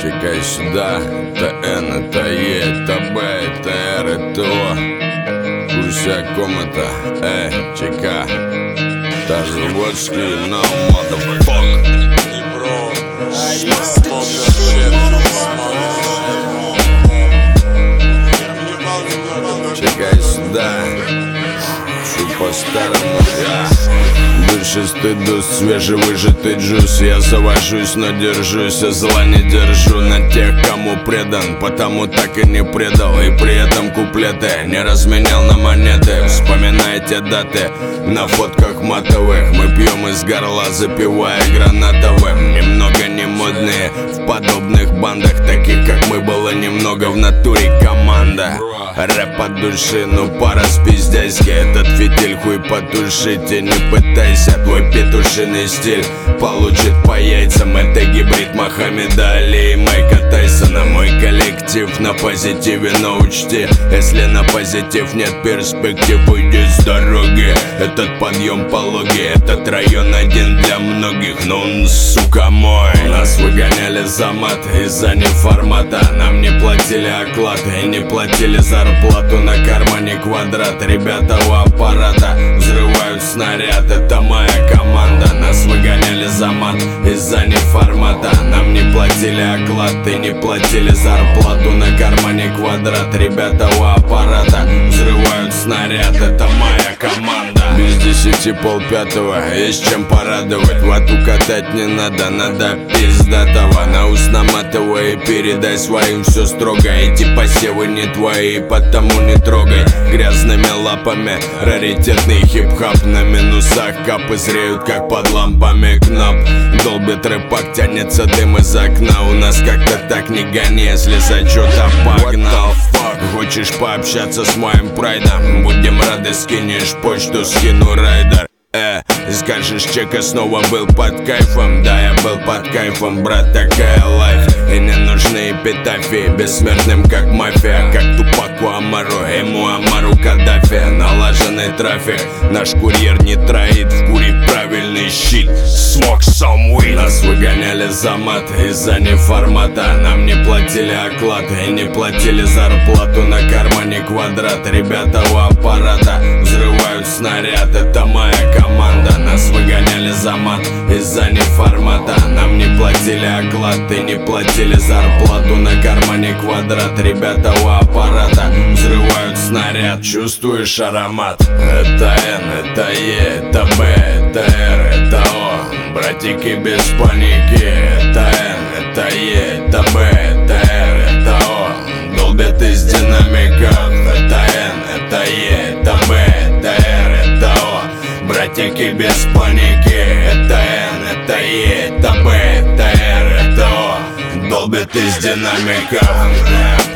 Чекай сюда, это Н, это Е, это Б, это Р, это О. В курсе о ком это? ЧК. Тазоводский, no motherfucker. Чекай сюда, всю по-старому, дышистый дус, свежевыжатый джус. Я завожусь, но держусь, а зла не держу на тех, кому предан, потому так и не предал. И при этом куплеты не разменял на монеты. Вспоминайте даты на фотках матовых. Мы пьем из горла, запивая гранатовым. Немного не модные в подобных бандах, таких как мы было немного в натуре команда. Рэп от души, ну пара спиздяйски. Этот фитиль хуй потушите, не пытайся. Твой петушиный стиль получит по яйцам. Это гибрид Мохаммеда Али и Майка Тайсона. Мой коллектив на позитиве, но учти, если на позитив нет перспектив, уйди с дороги. Этот подъем пологий, этот район один для многих, но он, сука, мой. Нас выгоняли за мат из-за неформата. Нам не платили оклад и не платили зарплату. На кармане квадрат, ребята у аппарата взрывают снаряд, это моя команда. Нас выгоняли за мат из-за неформата. Нам не платили оклад и не платили зарплату. На кармане квадрат, ребята у аппарата взрывают снаряд, это моя команда. Без 10 полпятого, есть чем порадовать. Вату катать не надо, надо пиздатого. На ус наматывай и передай своим все строго. Эти посевы не твои, потому не трогай грязными лапами. Раритетный хип-хап на минусах. Капы зреют, как под лампами кнап. Долбит рэпак, тянется дым из окна. У нас как-то так не гони, если зачета погнал. Хочешь пообщаться с моим прайдом? Будем рады, скинешь почту, скину райдер. Скажешь, Чека снова был под кайфом. Да, я был под кайфом, брат, такая лайф. И не нужны эпитафии бессмертным, как мафия. Как Тупаку Амару, ему Амару Каддафи. Налаженный трафик, наш курьер не троит. Вкурить правильный щит, smoke some weed. Нас выгоняли за мат из-за неформата. Нам не платили оклад и не платили зарплату. На кармане квадрат, ребята у аппарата взрывают снаряд, это моя команда. Нас выгоняли за мат из-за неформата. Нам не платили оклад и не платили зарплату. На кармане квадрат, ребята у аппарата взрывают снаряд. Чувствуешь аромат? Это Н, это Е, это Б, это Р, это О. Братики без паники. Это Н, это Е, это Б, это Р, это О. Долбят из динамиков. Это Н, это Е, это Б, это Р, это О. Братики без паники. Это Н, это Е, это Б, это Р, это О. Долбят из динамиков.